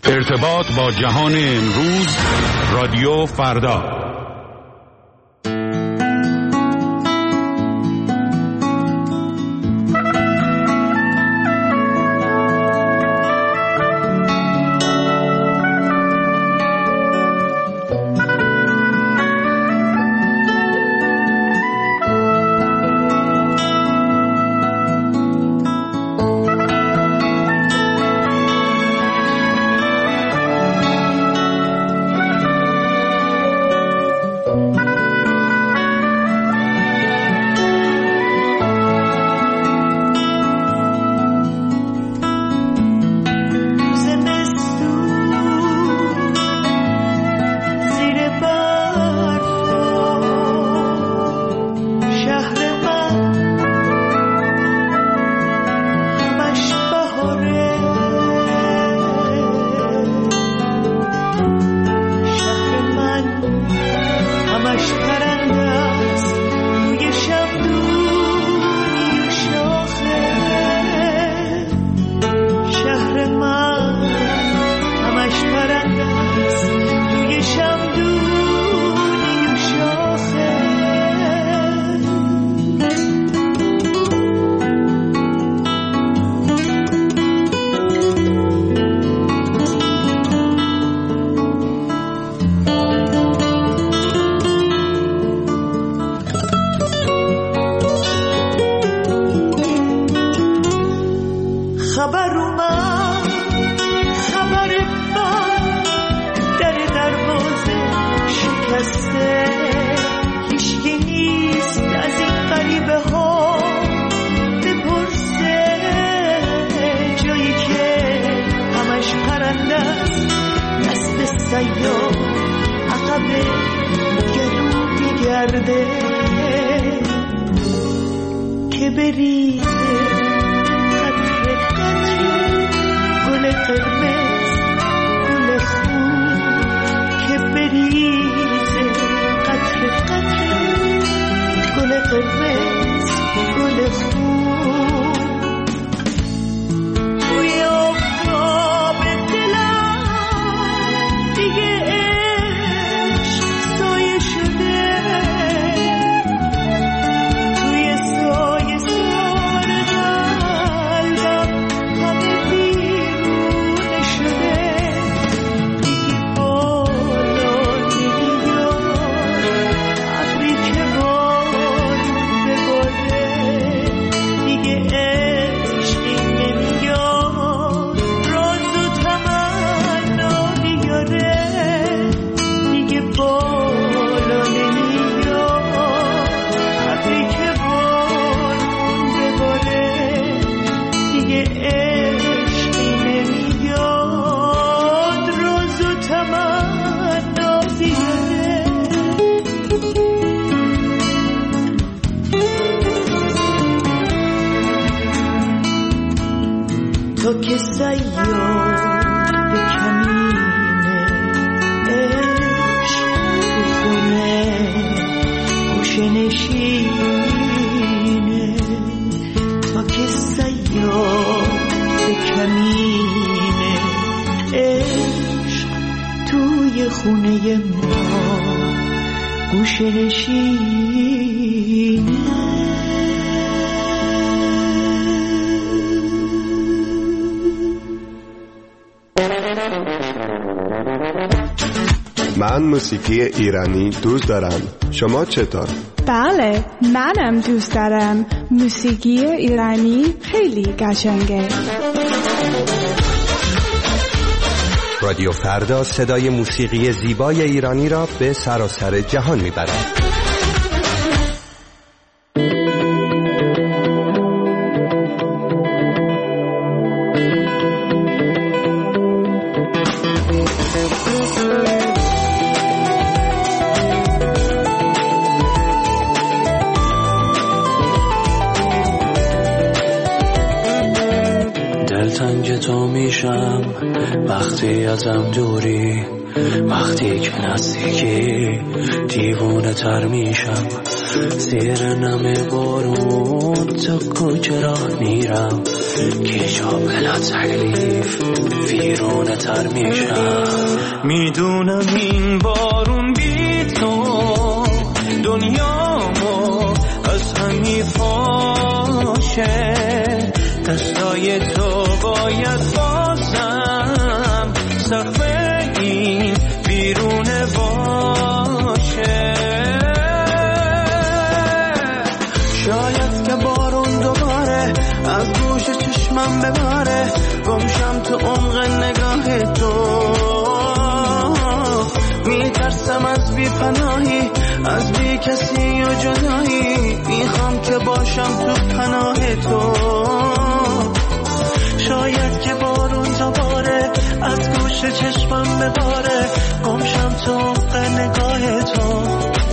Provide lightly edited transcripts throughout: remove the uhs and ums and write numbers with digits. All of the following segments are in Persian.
ارتباط با جهان امروز، رادیو فردا. من موسیقی ایرانی دوست دارم. شما چطور؟ بله، منم دوست دارم. موسیقی ایرانی خیلی قشنگه. رادیو فردا صدای موسیقی زیبای ایرانی را به سراسر جهان میبرد. دلتنگ تو میشم وقتی ازم دوری، وقتی که نزدیکی دیوونه تر میشم. زیر نم بارون تو کوچه راه میرم، که جا بلا تکلیف ویرونه تر تر میشم. میدونم این بارون بی تو دنیامو از هم میپاشه، دستای تو باید بازم سقف این بیرونه باشه. شاید که بارون دوباره از گوش چشمم بباره، گمشم تو عمق نگاه تو. میترسم از بی پناهی، از بی کسی و جدایی، میخوام که باشم تو پناه تو. شاید که بارون دوباره از گوش چشمم بباره، گمشم تو عمق نگاه تو.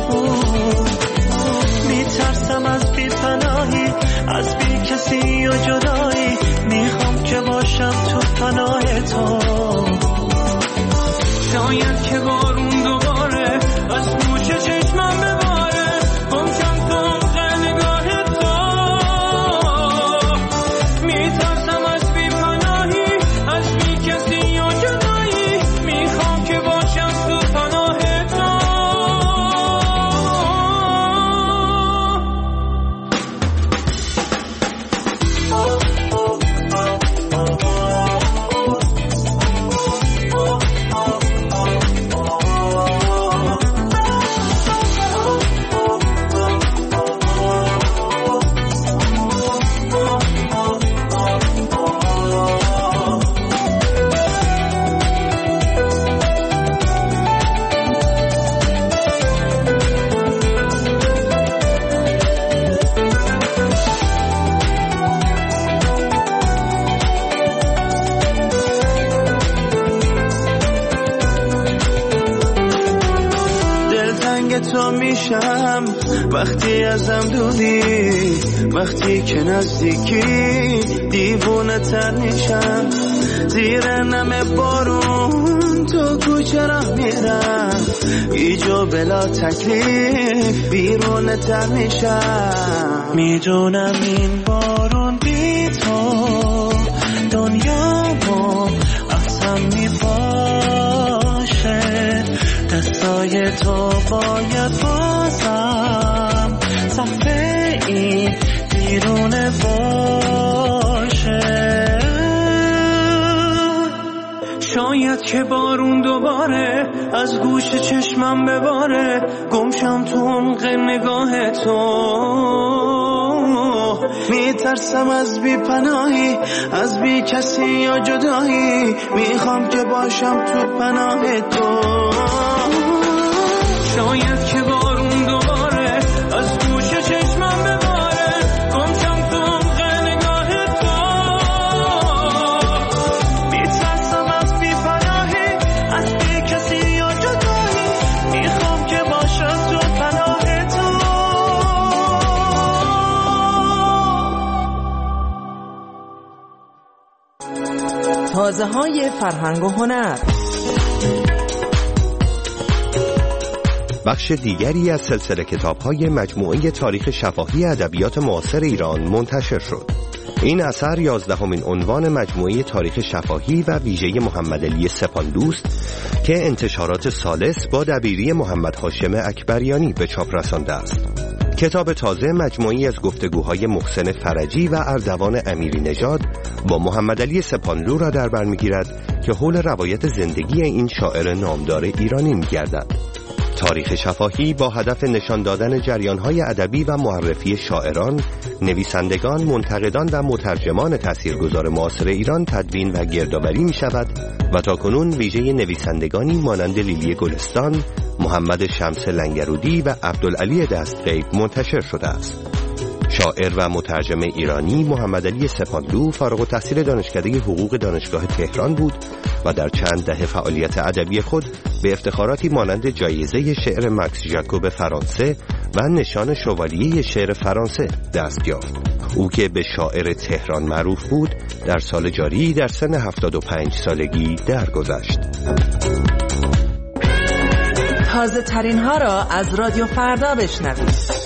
میترسم از بی پناهی، از بی کسی و جدایی، میخوام که باشم تو پناه تو. شاید که بارون دوباره از گوش چشمم بباره، گمشم تو عمق نگاه تو. میترسم از بی پناهی، از بی کسی و جدایی، میخوام که باشم تو پناه تو. تو میشم وقتی ازم دوری، وقتی که نزدیکی دیوونه تر میشم. زیر نم بارون تو کوچه راه میرم، ایجا بلا تکلیف بیرونه تر میشم. میدونم این بارون بی تو دنیامو از هم میپاشه، دستای تو باید بازم سقف این بیرونه باشه. شاید که بارون دوباره از گوش چشمم بباره، گمشم تو عمق نگاه تو. میترسم از بی پناهی، از بی کسی یا جدایی، میخوام که باشم تو پناه تو. شاید که بارون دوباره از گوش چشمم بباره، گمشم تو عمق نگاه تو. میترسم از بی پناهی، از بی کسی یا جدایی، میخوام که باشم تو پناه تو. تازه های فرهنگ و هنر. بخش دیگری از سلسله کتاب‌های مجموعه تاریخ شفاهی ادبیات معاصر ایران منتشر شد. این اثر 11مین عنوان مجموعه تاریخ شفاهی و ویژه محمدعلی سپاندوست که انتشارات ثالث با دبیری محمد هاشم اکبریانی به چاپ رسانده است. کتاب تازه مجموعی از گفتگوهای محسن فرجی و اردوان امیری نژاد با محمدعلی سپاندلو را در بر می‌گیرد که حول روایت زندگی این شاعر نامدار ایرانی می‌گردد. تاریخ شفاهی با هدف نشان دادن جریان‌های ادبی و معرفی شاعران، نویسندگان، منتقدان و مترجمان تاثیرگذار معاصر ایران تدوین و گردآوری می‌شود و تاکنون ویژه نویسندگانی مانند لیلی گلستان، محمد شمس لنگرودی و عبدالعلی دستغیب منتشر شده است. شاعر و مترجم ایرانی محمدعلی سپاندلو فارغ التحصیل دانشکده حقوق دانشگاه تهران بود و در چند دهه فعالیت ادبی خود به افتخاراتی مانند جایزه شعر مکس ژاکوب فرانسه و نشان شوالیه شعر فرانسه دست یافت. او که به شاعر تهران معروف بود در سال جاری در سن 75 سالگی درگذشت. تازه ترین ها را از رادیو فردا بشنوید.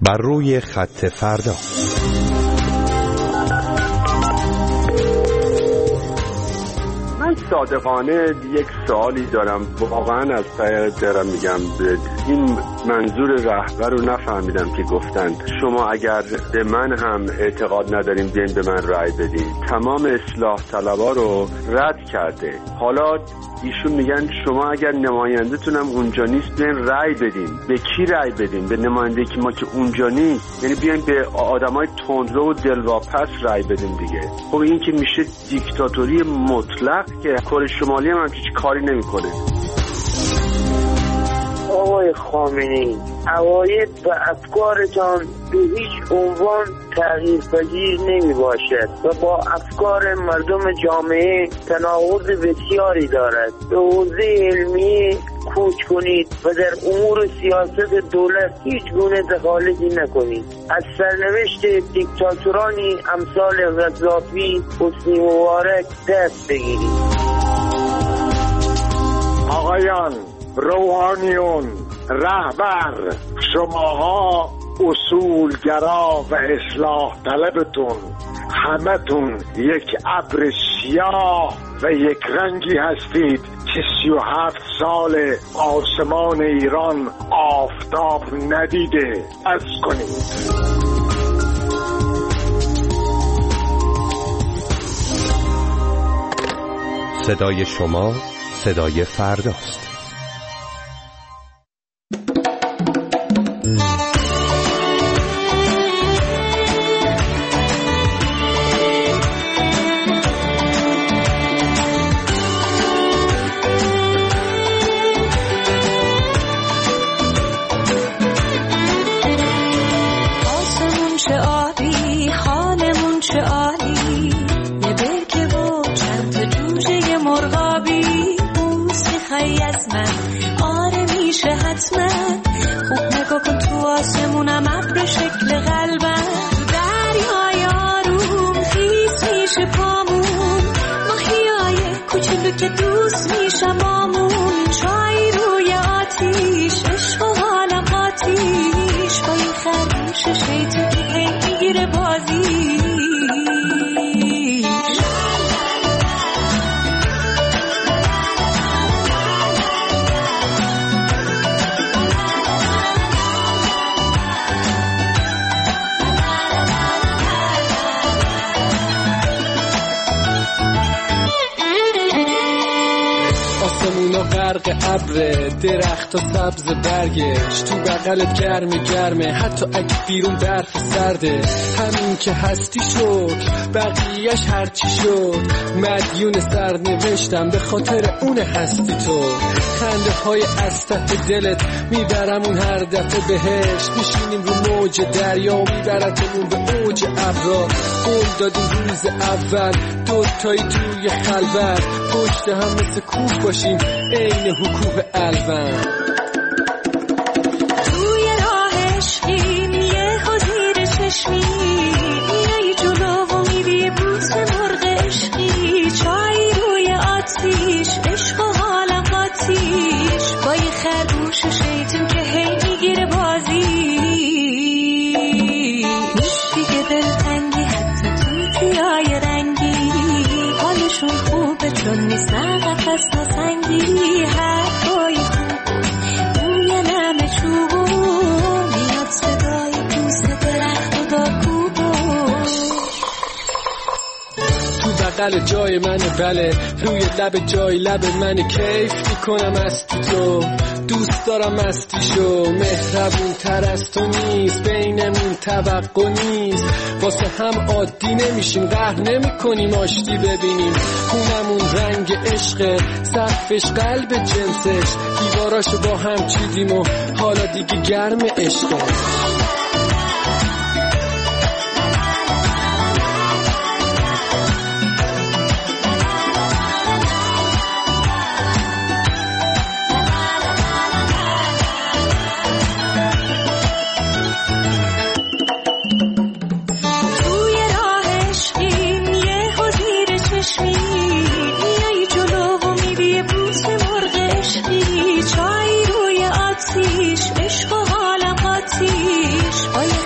بر روی خط فردا. من صادقانه یک سوالی دارم، واقعا از ته دلم میگم این منظور رهبر رو نفهمیدم که گفتند شما اگر به من هم اعتقاد ندارین بیاین به من رأی بدین. تمام اصلاح طلبا رو رد کرده. حالا ایشون میگن شما اگر نماینده‌تونم اونجا نیست بیاین رأی بدین. به کی رأی بدین؟ به نماینده که ما که اونجا نیست، یعنی بیاین به آدمای تندرو و دلواپس رأی بدین دیگه. خب این که میشه دیکتاتوری مطلق که کره شمالی هم هیچ کاری نمیکنه. آقای خامنه‌ای، عواید و افکارتان به هیچ عنوان تغییرپذیر نمی باشد و با افکار مردم جامعه تناقض بسیاری دارد. به حوزه علمی کوچ کنید و در امور سیاست دولت هیچ گونه دخالتی نکنید. از سرنوشت دیکتاتورانی امثال قذافی، حسنی مبارک دست بگیرید. آقایان، روحانیون، رهبر، شماها اصولگرا و اصلاح طلبتون همتون یک ابر سیاه و یک رنگی هستید که 37 سال آسمان ایران آفتاب ندیده. از کنید. صدای شما صدای فرداست. که دوست میشم آمون چای روی آتیش عشق و حالم آتیش با این خرگوش شیطون که هی میگیره بازیش. آسمونا غرق ابره، درخت و سبز برگش تو بغلت گرمه، حتی اگه بیرون برف سرده. همین که هستی شد بقیهش هرچی شد، مدیون سرنوشتم به خاطر اون هستی تو. خنده های از ته دلت میبرمون هر دفعه بهش، میشینیم رو موج دریا و میبرتمون به اوج ابرا. قول دادیم روز اول دوتایی توی خلوت پشت هم مثل کوه باشیم عین حکوه الون. توی راه عشقیم یه حضیر چشمی میای جلو و میری بوس مرغ عشقی چای روی آتیش عشق و حالم آتیش با یه خرگوش شیطون که هی میگیره بازی. نیست دیگه دلتنگی حتی توتیای رنگی حالشون خوبه چون نیستن قفص نسنگی. حرفای خوب بوی نم چوبون میاد صدای دوست درخت و دارکوبون. تو بغل جای منه بله، روی لب جای لب منه، کیف میکنم از تو دوست دارم مستیشو. مهربون تر از تو نیست بینمون توقع نیست، واسه هم عادی نمیشیم قهر نمی کنیم آشتی ببینیم. خونمون رنگ عشقه سقفش قلب جنسش، دیواراشو با هم چیدیم و حالا دیگه گرم عشقه. چای روی آتیش عشق و حالم آتیش با یه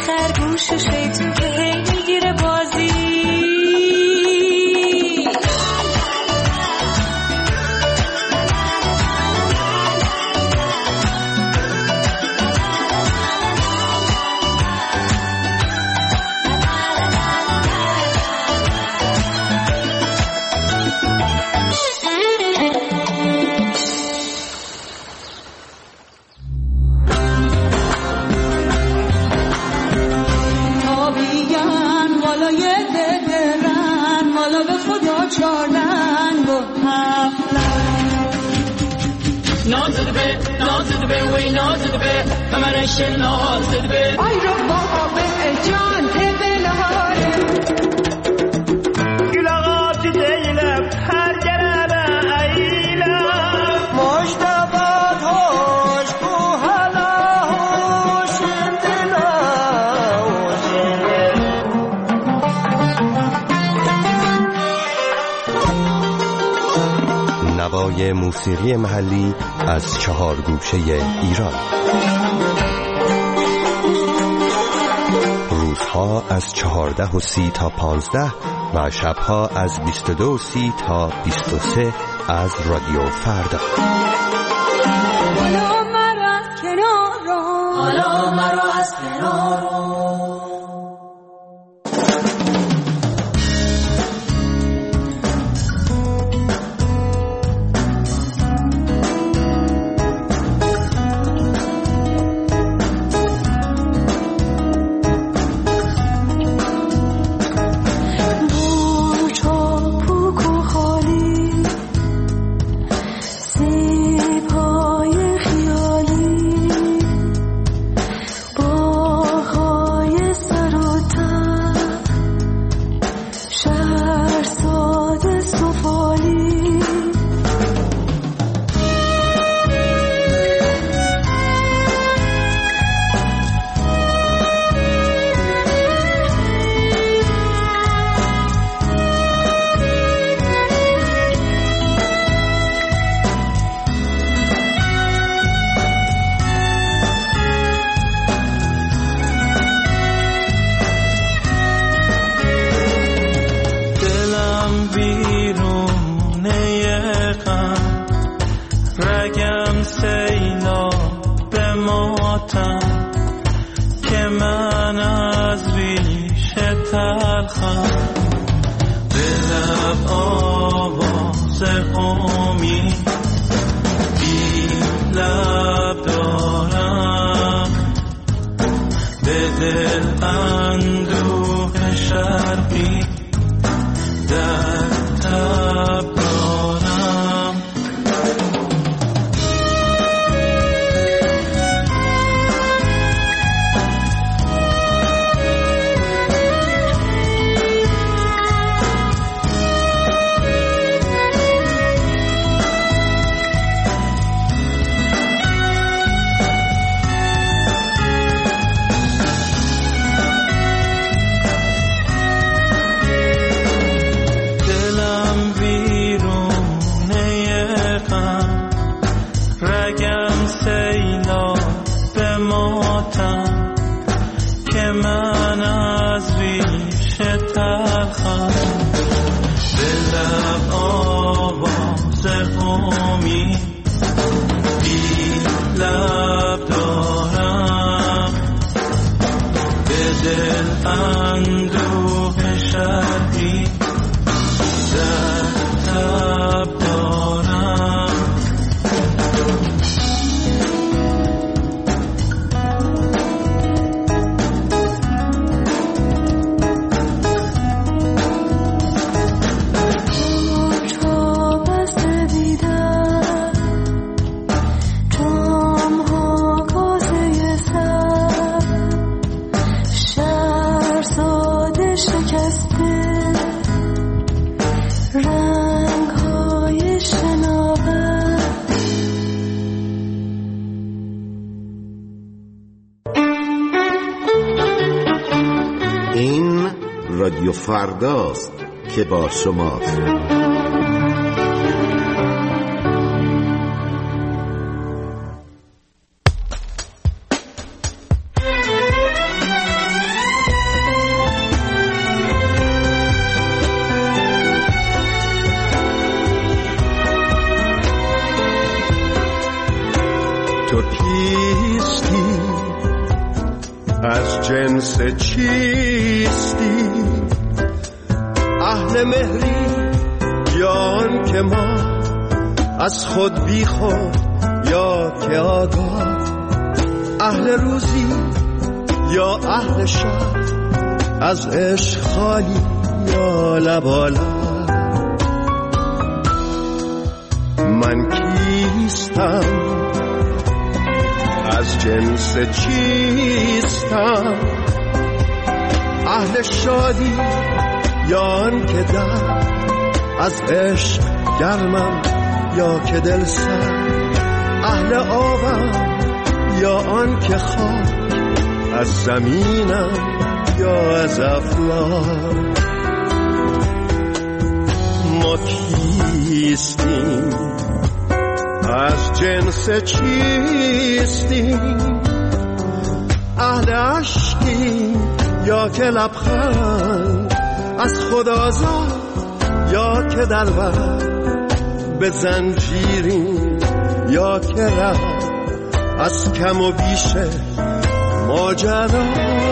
و چارنگ و هفلنگ نازد به وی نازد به همرش نازد به آی رو بابا جان تبلهاره گلاغات دیلم هر گرم ایلم مجتبات هاش بو حلا هوشن دلا نوای موسیقی محلی از 4 گوشه ایران. روزها از 14:30 تا 15 و شبها از 22:30 تا 23 از رادیو فردا. حالا مرا از کنارم، حالا مرا از کنارم. رادیو فرداست که با شماست. تو کیستی؟ از جنس چیستی؟ اهل مهری یا آن که ما از خود بی خود یا که آگاه، اهل روزی یا اهل شب، از عشق خالی یا لبالب. جنس چیستم؟ اهل شادی یا آن که در از عشق گرمم یا که دل سر؟ اهل آبم یا آن که خاک از زمینم یا از افلاک؟ ما کیستیم؟ از جنس چیستیم؟ اهل عشقیم یا که لبخند از خدازاد یا که در بر به زنجیریم یا که ره از کم و بیش ماجرا؟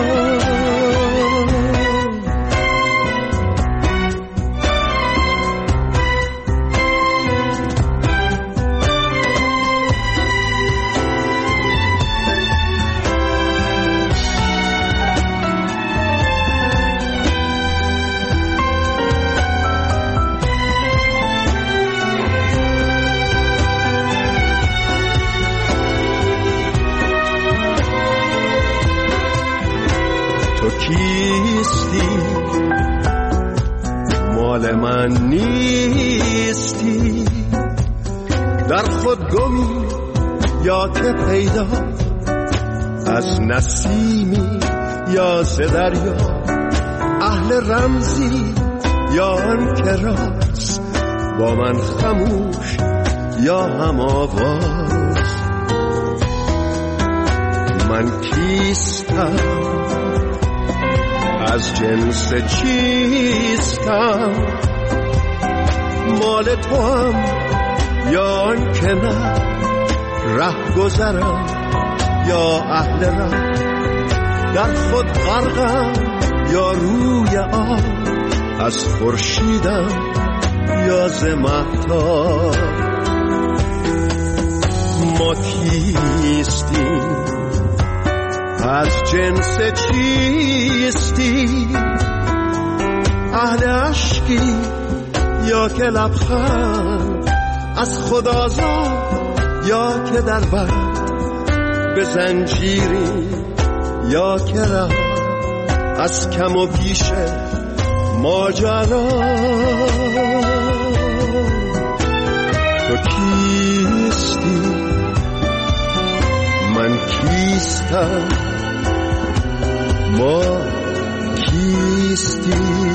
کیستی؟ مال من نیستی؟ در خود گمی یا که پیدا؟ از نسیمی یا ز دریا؟ اهل رمزی یا آن که راست با من خموش یا هم آواز؟ من کیستم؟ از جنس چیستم؟ مال تو هم یا آن که نه؟ ره گذرم یا اهل ره؟ در خود غرقم یا روی آب؟ از خورشیدم یا ز مهتاب؟ ما کیستیم؟ از جنس چیستی؟ اهل عشقی یا که لبخند از خدازاد یا که در بر به زنجیری یا که ره از کم و بیش ماجرا؟ تو کیستی؟ من کیستم؟ ما کیستی؟